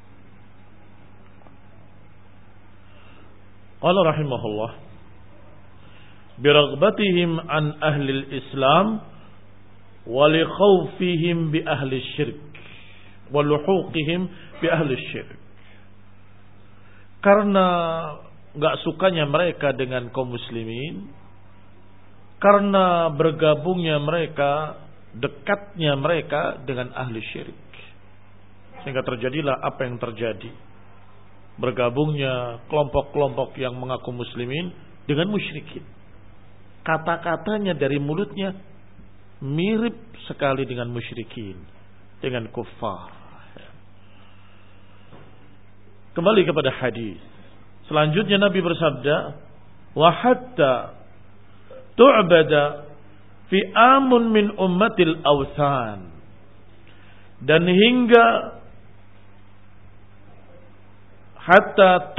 Qala rahimahullah, biraghbatihim an ahli al-Islam wa li khawfihim bi ahli syirk wa luhuqihim bi ahli syirk. Karena enggak sukanya mereka dengan kaum muslimin, karena bergabungnya mereka, dekatnya mereka dengan ahli syirik, sehingga terjadilah apa yang terjadi. Bergabungnya kelompok-kelompok yang mengaku muslimin dengan musyrikin. Kata-katanya dari mulutnya mirip sekali dengan musyrikin, dengan kuffar. Kembali kepada hadis. Selanjutnya Nabi bersabda, wa hatta tu'bada fi amun min ummatil awthan, dan hingga hatta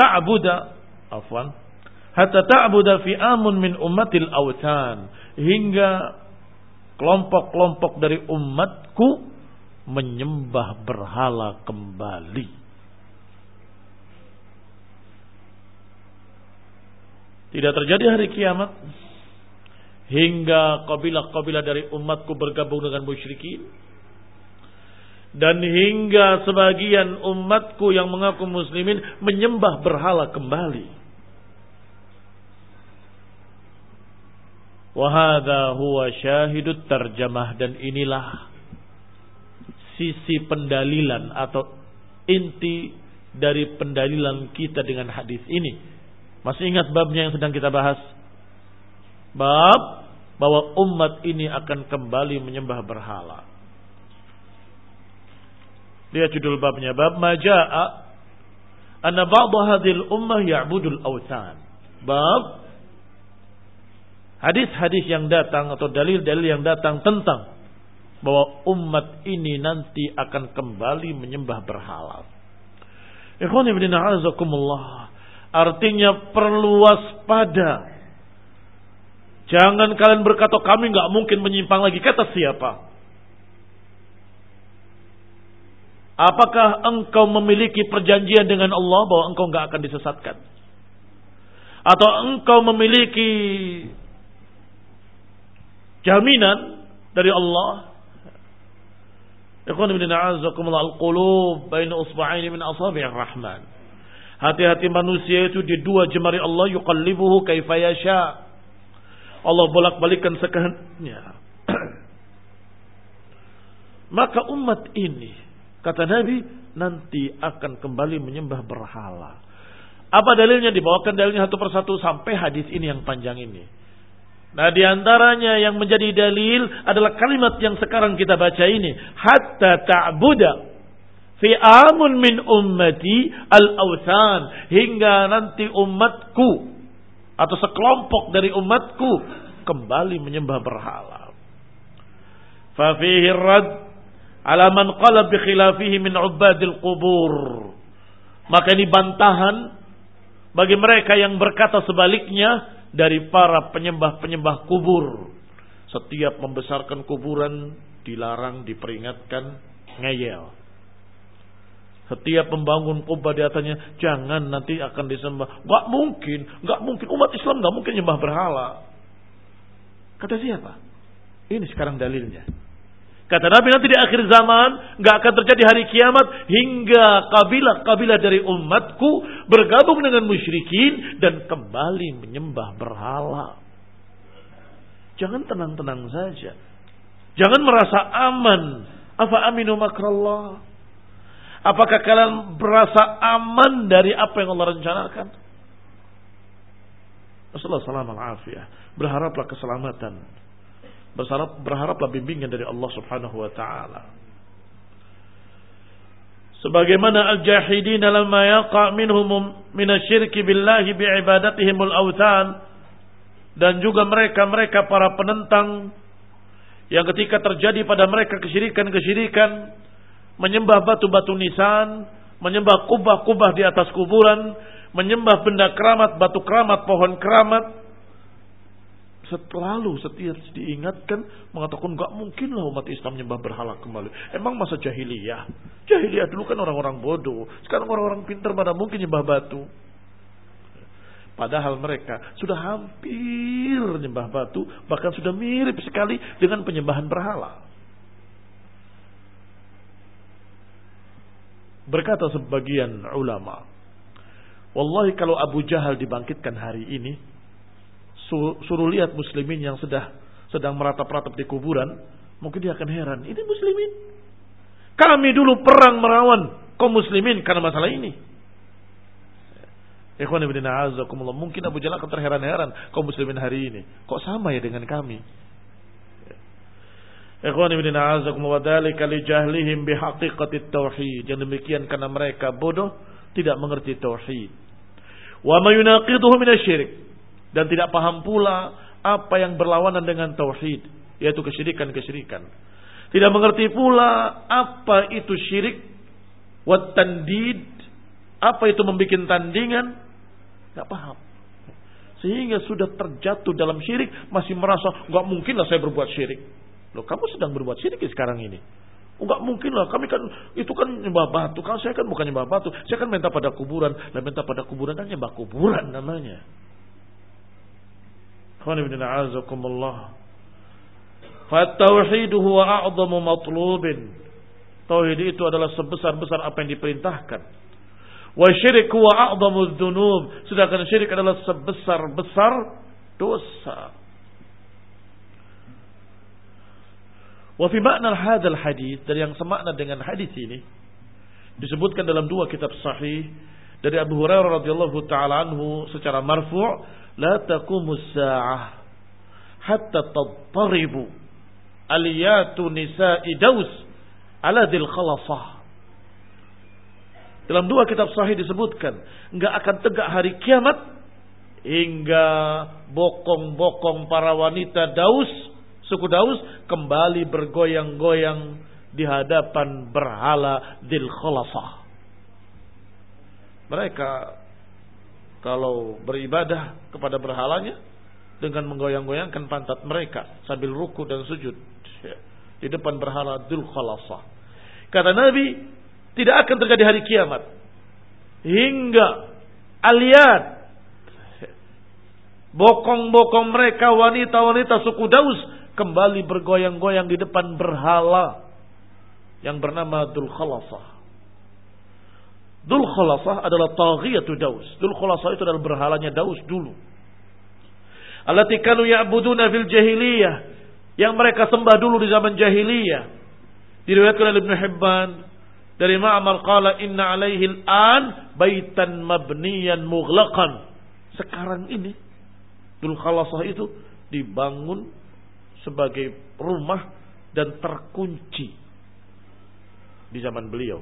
ta'buda fi amun min ummatil awthan, hingga kelompok-kelompok dari umatku menyembah berhala kembali. Tidak terjadi hari kiamat hingga kabilah-kabilah dari umatku bergabung dengan musyrikin, dan hingga sebagian umatku yang mengaku muslimin menyembah berhala kembali. Wa hadza huwa syahidut tarjamah, dan inilah sisi pendalilan atau inti dari pendalilan kita dengan hadis ini. Masih ingat babnya yang sedang kita bahas? Bab bahwa umat ini akan kembali menyembah berhala. Lihat judul babnya, bab maja'a anna ba'd hadhil ummah ya'budul awthan. Bab hadis-hadis yang datang atau dalil-dalil yang datang tentang bahwa umat ini nanti akan kembali menyembah berhala. Ikhwan ibn a'azakumullah, artinya perlu waspada. Jangan kalian berkata kami enggak mungkin menyimpang lagi. Kata siapa? Apakah engkau memiliki perjanjian dengan Allah bahwa engkau enggak akan disesatkan? Atau engkau memiliki jaminan dari Allah? Ikhwan ibn a'azakumullah, al-qulub baina usba'aini min asabi'ir rahman. Hati-hati manusia itu di dua jemari Allah, yuqallibuhu kaifa yasha. Allah bolak-balikkan sekehendaknya. Maka umat ini, kata Nabi, nanti akan kembali menyembah berhala. Apa dalilnya? Dibawakan dalilnya satu persatu sampai hadis ini yang panjang ini. Nah, di antaranya yang menjadi dalil adalah kalimat yang sekarang kita baca ini, hatta ta'buda fi amun min ummati al-awthan, hingga nanti umatku atau sekelompok dari umatku kembali menyembah berhala. Fa fihi rad ala man qala bi khilafihi min ubadil qubur. Maka ini bantahan bagi mereka yang berkata sebaliknya dari para penyembah-penyembah kubur. Setiap membesarkan kuburan dilarang, diperingatkan, ngeyel. Setiap membangun kubah di atasnya, jangan nanti akan disembah. Gak mungkin umat Islam gak mungkin nyembah berhala. Kata siapa? Ini sekarang dalilnya. Kata Nabi, nanti di akhir zaman gak akan terjadi hari kiamat hingga kabilah-kabilah dari umatku bergabung dengan musyrikin dan kembali menyembah berhala. Jangan tenang-tenang saja. Jangan merasa aman. Afa aminu makrallah? Apakah kalian berasa aman dari apa yang Allah rencanakan? Rasulullah SAW berharaplah keselamatan. Berharaplah bimbingan dari Allah Subhanahu wa taala. Sebagaimana al-jahidin lamma yaqa' minhum min asy-syirki billahi bi'ibadatihimul awthan, dan juga mereka para penentang yang ketika terjadi pada mereka kesyirikan, menyembah batu-batu nisan, menyembah kubah-kubah di atas kuburan, menyembah benda keramat, batu keramat, pohon keramat, selalu setiap diingatkan mengatakan enggak mungkinlah umat Islam menyembah berhala kembali. Emang masa jahiliyah? Jahiliyah dulu kan orang-orang bodoh. Sekarang orang-orang pintar mana mungkin nyembah batu. Padahal mereka sudah hampir menyembah batu, bahkan sudah mirip sekali dengan penyembahan berhala. Berkata sebagian ulama, wallahi kalau Abu Jahal dibangkitkan hari ini, suruh lihat muslimin yang sedang meratap-ratap di kuburan, mungkin dia akan heran. Ini muslimin. Kami dulu perang melawan kaum muslimin karena masalah ini. Ikhwan ibn a'azakumullah, mungkin Abu Jahal akan terheran-heran kaum muslimin hari ini. Kok sama ya dengan kami? Ikhwan ibn a'azakumullah, dzalika li jahlihim bihaqiqatit tauhid. Yang demikian karena mereka bodoh, tidak mengerti tauhid. Wa ma yunaqiduhu minasyirik, dan tidak paham pula apa yang berlawanan dengan tauhid, yaitu kesyirikan. Tidak mengerti pula apa itu syirik, wat tandid, apa itu membikin tandingan, enggak paham. Sehingga sudah terjatuh dalam syirik, masih merasa enggak mungkinlah saya berbuat syirik. Loh, kamu sedang berbuat syirik sekarang ini. Enggak mungkinlah, kami kan itu kan nyembah batu. Kalau saya kan bukan nyembah batu, saya kan minta pada kuburan. Lah minta pada kuburan kan nyembah kuburan namanya. Fa-tauhid huwa a'dhamu matlubin. Tauhid itu adalah sebesar-besar apa yang diperintahkan. Wa syirik huwa a'dhamu dzunub. Sedangkan syirik adalah sebesar-besar dosa. Wa fi makna hadzal hadis, dari yang semakna dengan hadis ini, disebutkan dalam dua kitab sahih dari Abu Hurairah radhiyallahu taala anhu secara marfu', la taqumus sa'ah hatta tadtaribu aliyatu nisa'i Daus ala dzil khalasah. Dalam 2 kitab sahih disebutkan, enggak akan tegak hari kiamat hingga bokong-bokong para wanita Daus, suku Daus kembali bergoyang-goyang di hadapan berhala Dzul Khulasah. Mereka kalau beribadah kepada berhalanya dengan menggoyang-goyangkan pantat mereka sambil ruku dan sujud di depan berhala Dzul Khulasah. Kata Nabi, tidak akan terjadi hari kiamat hingga aliyat, bokong-bokong mereka, wanita-wanita suku Daus kembali bergoyang-goyang di depan berhala yang bernama Dzul Khulasah. Dzul Khulasah adalah taghiyatu Daus. Dzul Khulasah itu adalah berhalanya Daus dulu. Allati kanu ya'buduna fil jahiliyah, yang mereka sembah dulu di zaman jahiliyah. Diriwayatkan oleh Ibnu Hibban dari Ma'mar qala inna alaihi al-an baitan mabniyan mughlaqan. Sekarang ini Dzul Khulasah itu dibangun sebagai rumah dan terkunci di zaman beliau.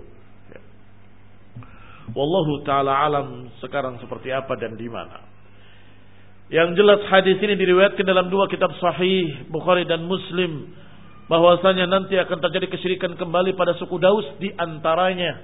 Wallahu ta'ala alam sekarang seperti apa dan di mana. Yang jelas hadis ini diriwayatkan dalam 2 kitab sahih Bukhari dan Muslim, bahwasanya nanti akan terjadi kesyirikan kembali pada suku Daus di antaranya.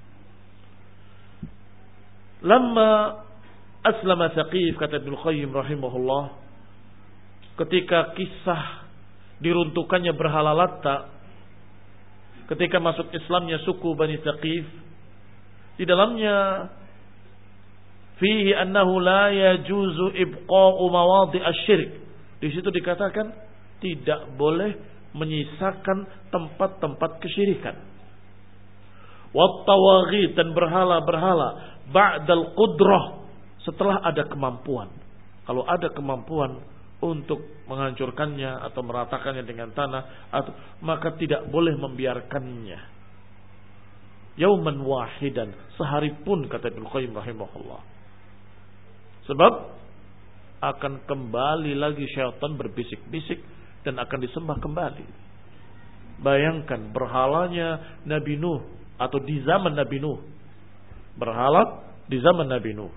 Lamma aslama Tsaqif, kata Ibnu Qayyim rahimahullah, ketika kisah diruntuhkannya berhala Latta, ketika masuk Islamnya suku Bani Tsaqif, di dalamnya fihi annahu la yajuzu ibqa'u mawadhi asy-syirk. Di situ dikatakan tidak boleh menyisakan tempat-tempat kesyirikan. Wat tawaghit, dan berhala-berhala ba'dal qudrah, setelah ada kemampuan. Kalau ada kemampuan untuk menghancurkannya atau meratakannya dengan tanah, maka tidak boleh membiarkannya. Yauman wahidan, sehari pun, kata Ibnu Qayyim rahimahullah. Sebab akan kembali lagi syaitan berbisik-bisik dan akan disembah kembali. Bayangkan berhalanya Nabi Nuh atau di zaman Nabi Nuh. Berhala di zaman Nabi Nuh.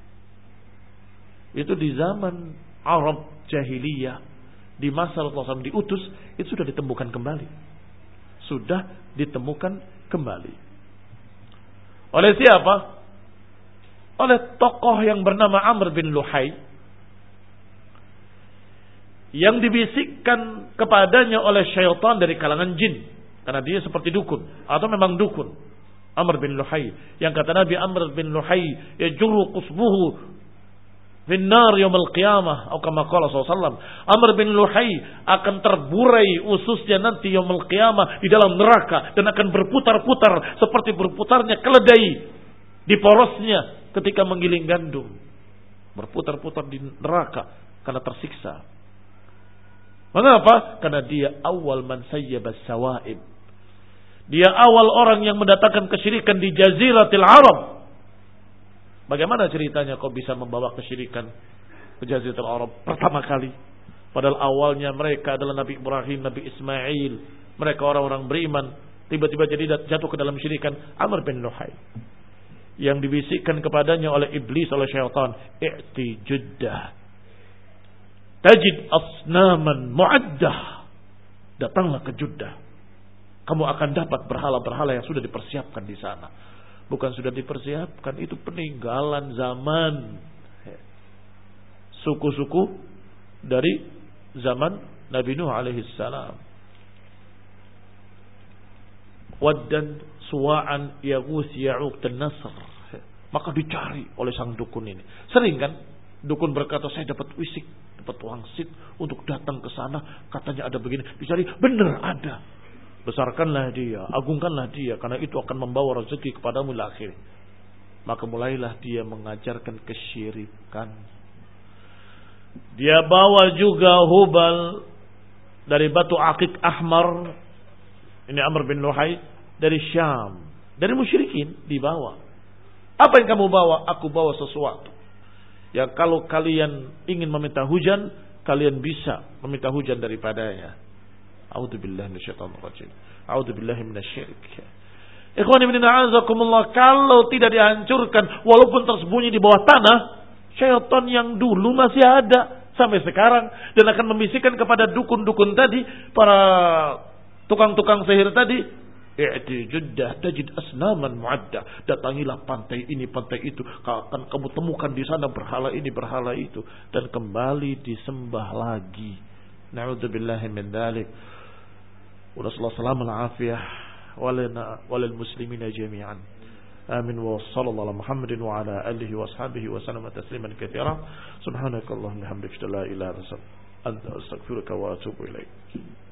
Itu di zaman Arab jahiliyah, di masa Rasulullah SAW diutus, itu sudah ditemukan kembali. Sudah ditemukan kembali. Oleh siapa? Oleh tokoh yang bernama Amr bin Luhai, yang dibisikkan kepadanya oleh syaitan dari kalangan jin, karena dia seperti dukun atau memang dukun. Amr bin Luhai, yang kata Nabi, Amr bin Luhai yajurru qusbuhu finnar yaumil qiyamah, atau kama qala sallallahu. Amr bin Luhai akan terburai ususnya nanti yaumil qiyamah di dalam neraka dan akan berputar-putar seperti berputarnya keledai di porosnya ketika menggiling gandum. Berputar-putar di neraka karena tersiksa. Mengapa? Karena dia awal man sayyabas sawaib. Dia awal orang yang mendatangkan kesyirikan di Jaziratil Arab. Bagaimana ceritanya kok bisa membawa kesyirikan ke Jaziratul Arab pertama kali? Padahal awalnya mereka adalah Nabi Ibrahim, Nabi Ismail. Mereka orang-orang beriman. Tiba-tiba jadi jatuh ke dalam syirikan. Amr bin Luhai, yang dibisikkan kepadanya oleh iblis, oleh syaitan, i'ti Juddah tajid asnaman mu'addah. Datanglah ke Juddah, kamu akan dapat berhala-berhala yang sudah dipersiapkan di sana. Bukan sudah dipersiapkan, itu peninggalan zaman suku-suku dari zaman Nabi Nuh alaihi salam. Waddan suwa'an yaghus ya'uq dan nasr. Maka dicari oleh sang dukun ini. Sering kan dukun berkata, saya dapat wisik, dapat wangsit untuk datang ke sana, katanya ada begini. Dicari, benar ada. Besarkanlah dia, agungkanlah dia, karena itu akan membawa rezeki kepadamu di akhir. Maka mulailah dia mengajarkan kesyirikan. Dia bawa juga Hubal dari batu akik ahmar. Ini Amr bin Luhai dari Syam, dari musyrikin dibawa. Apa yang kamu bawa? Aku bawa sesuatu. Ya, kalau kalian ingin meminta hujan, kalian bisa meminta hujan daripadanya. A'udzubillahi minasyaitonir rajim. A'udzubillahi minasyirik. Ikhwan ibn a'azakumullah, kalau tidak dihancurkan walaupun tersembunyi di bawah tanah, syaitan yang dulu masih ada sampai sekarang dan akan membisikkan kepada dukun-dukun tadi, para tukang-tukang sihir tadi, i'ti Jeddah tajid asnaman mu'addah, datangilah pantai ini pantai itu, akan kamu temukan di sana berhala ini berhala itu, dan kembali disembah lagi. Na'udzubillahi min dzalik. Wa sallallahu alaihi ولنا وللمسلمين جميعا آمين وصلى الله على محمد وعلى آله وأصحابه وسلم تسليما كثيرا سبحانك اللهم وبحمدك لا إله إلا أنت أستغفرك وأتوب إليك.